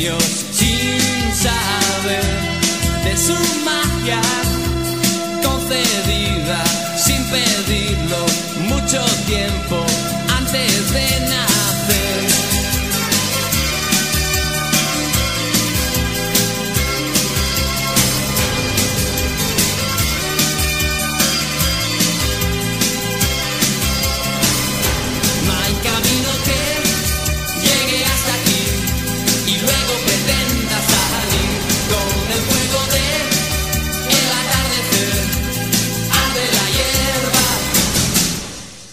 sueños sin saber de su magia concedida sin pedirlo mucho tiempo antes de nacer.